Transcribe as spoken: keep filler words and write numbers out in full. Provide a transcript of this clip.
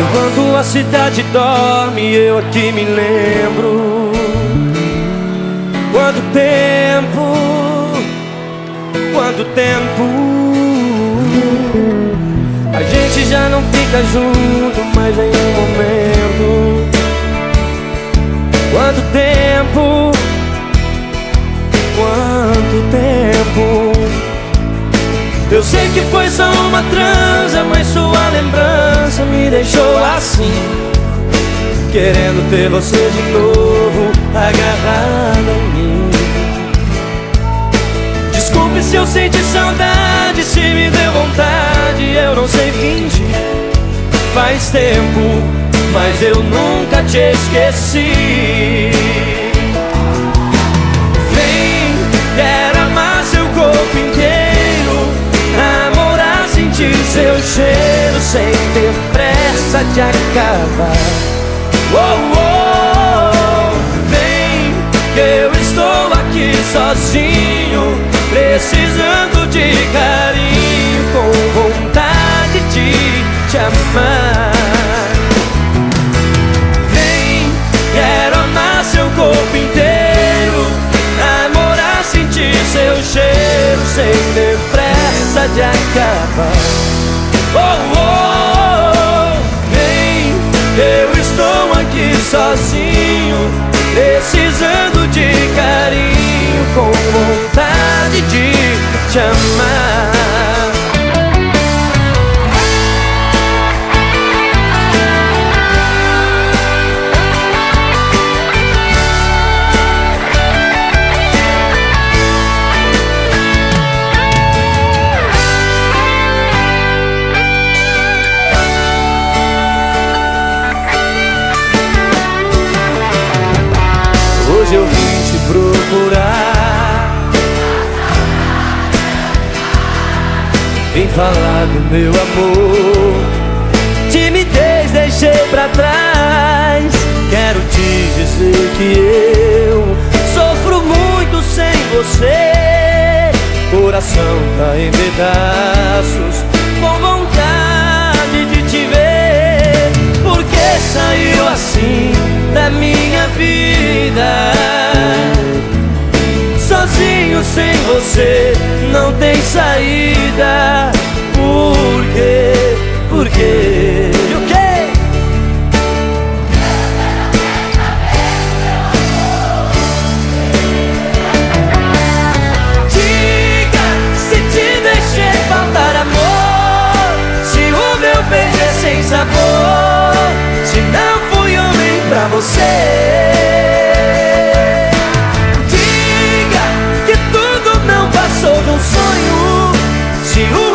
Enquanto a cidade dorme, eu aqui me lembro. Quanto tempo, quanto tempo. A gente já não fica junto mais em um momento. Quanto tempo, quanto tempo. Eu sei que foi só uma transa, mas sua lembrança me deixou assim, querendo ter você de novo agarrada em mim. Desculpe se eu senti saudade, se me deu vontade, eu não sei fingir. Faz tempo, mas eu nunca te esqueci. Vem, quero amar seu corpo inteiro, namorar, sentir seu cheiro sem ter pressa de acabar. Oh, oh, vem, que eu estou aqui sozinho, precisando de carinho, com vontade de te amar. Vem, quero amar seu corpo inteiro, namorar, sentir seu cheiro sem ter pressa de acabar. Oh, oh, vem, eu estou aqui sozinho, precisando de carinho, com vontade de te amar. Hoje eu vim te procurar, vim falar do meu amor. Timidez deixei pra trás, quero te dizer que eu sofro muito sem você. Coração tá em pedaços, com vontade de te ver. Por que saiu assim da minha vida? Sozinho sem você não tem saída. Por quê? Por quê? E o quê? Diga se te deixei faltar amor, se o meu beijo é sem sabor, se não fui homem pra você. Diga que tudo não passou de um sonho, se o